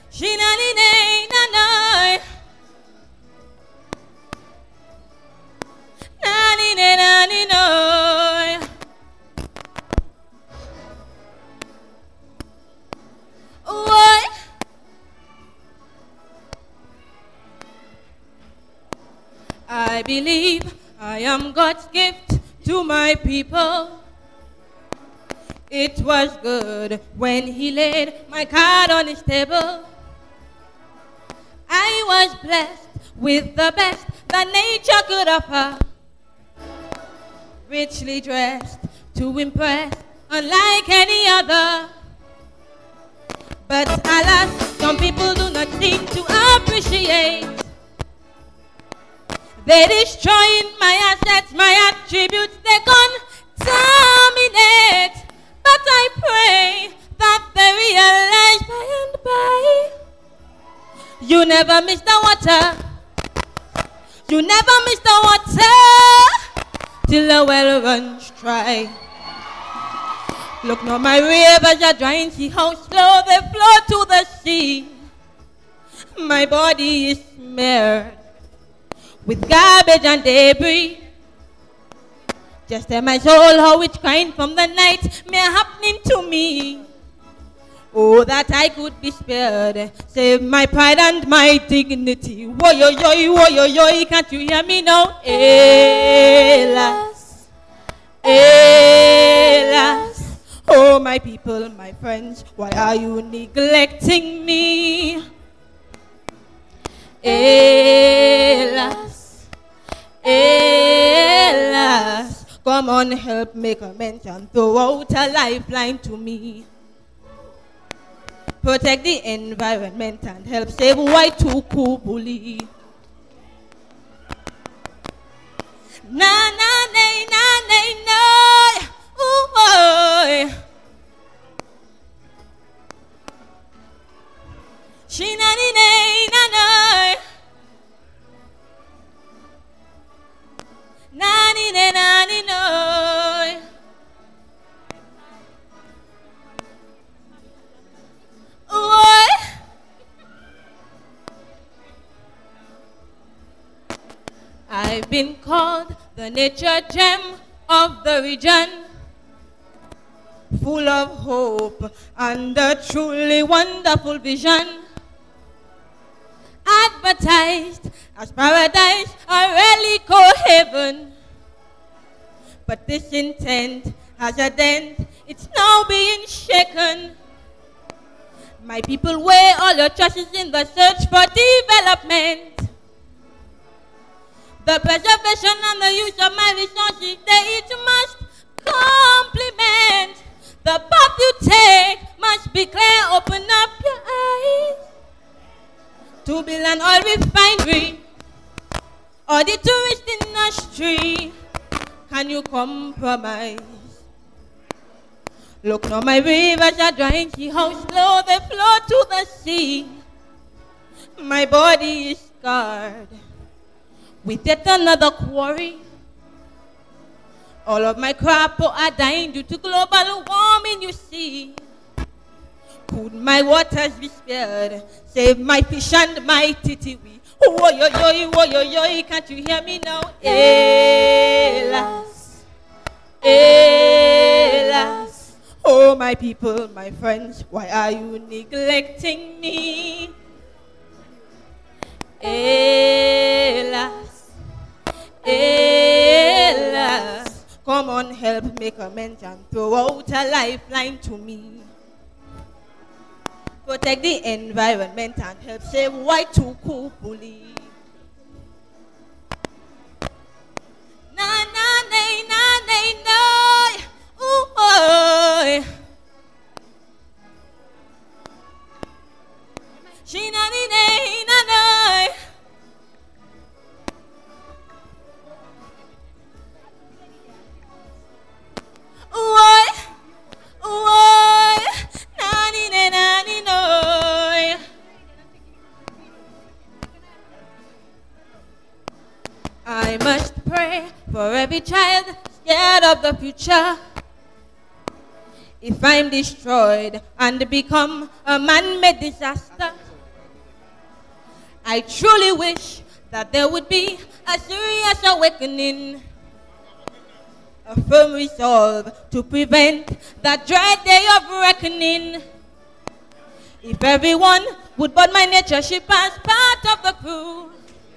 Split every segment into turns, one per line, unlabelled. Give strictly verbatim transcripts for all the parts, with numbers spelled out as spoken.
Shinani-nay-na-nay. Nani-nay-nani-nay. Why? I believe I am God's gift to my people. It was good when he laid my card on his table. I was blessed with the best that nature could offer. Richly dressed to impress, unlike any other. But alas, some people do not seem to appreciate. They're destroying my assets, my attributes, they contaminate. But I pray that they realize by and by, you never miss the water. You never miss the water till the well runs dry. Look now, my rivers are drying, see how slow they flow to the sea. My body is smeared with garbage and debris. Just tell my soul how it's crying from the night may happening to me. Oh, that I could be spared. Save my pride and my dignity. Woy yo yo, woy yo yo, can't you hear me now? Elas, elas. Oh, my people, my friends, why are you neglecting me? Elas, elas. Come on, help make a mention, throw out a lifeline to me. Protect the environment and help save Waitukubuli. Na na na na na na. Ooh boy. She na na na na. Nani ne nani no. What? I've been called the nature gem of the region, full of hope and a truly wonderful vision. Advertised as paradise or relico heaven, but this intent has a dent, it's now being shaken. My people, weigh all your choices in the search for development. The preservation and the use of my resources, they each must complement. The path you take must be clear, open up your eyes. To build an oil refinery or the tourist industry, can you compromise? Look now, my rivers are drying, see how slow they flow to the sea. My body is scarred with yet another quarry. All of my crop are dying due to global warming, you see. Could my waters be spared? Save my fish and my titiwi. Oh, yo, yo, yo, yo, yo, can't you hear me now? Elas, elas. Oh, my people, my friends, why are you neglecting me? Elas, elas. Come on, help make amends and throw out a lifeline to me. Protect the environment and help save Waitukubuli. Na na na na na na. Ooh boy. She na na na na na. Why? Why? Nani na nani no. I must pray for every child scared of the future. If I'm destroyed and become a man-made disaster, I truly wish that there would be a serious awakening, a firm resolve to prevent that dread day of reckoning. If everyone would board my nature ship as part of the crew,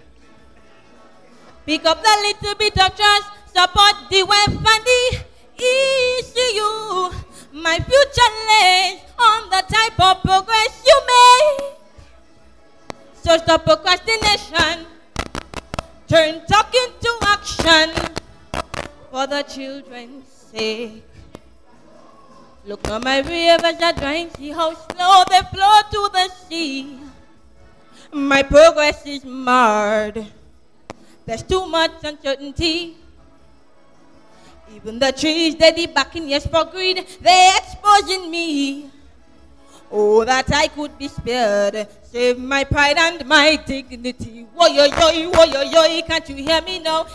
pick up the little bit of trust, support the W E F and the E C U. My future lays on the type of progress you make. So stop procrastination, turn talk into action for the children's sake. Look on my rivers are drying, see how slow they flow to the sea. My progress is marred, there's too much uncertainty. Even the trees, they be backing, yes, for greed, they exposing me. Oh, that I could be spared, save my pride and my dignity. Woyoyoy, woyoyoy, can't you hear me now?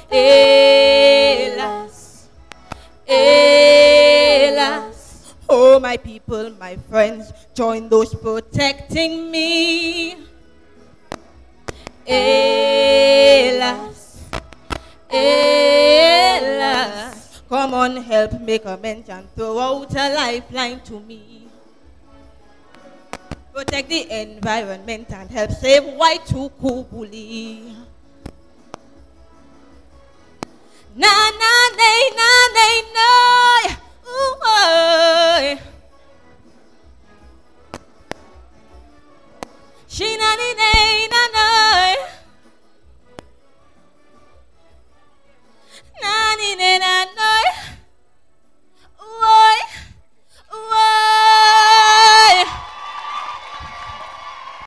Hélas, hélas. Oh, my people, my friends, join those protecting me. Hélas, hélas. Come on, help make amends and throw out a lifeline to me. Protect the environment and help save White Ukubuli. Na na nay na nay nay. Ooh, oh. She na ni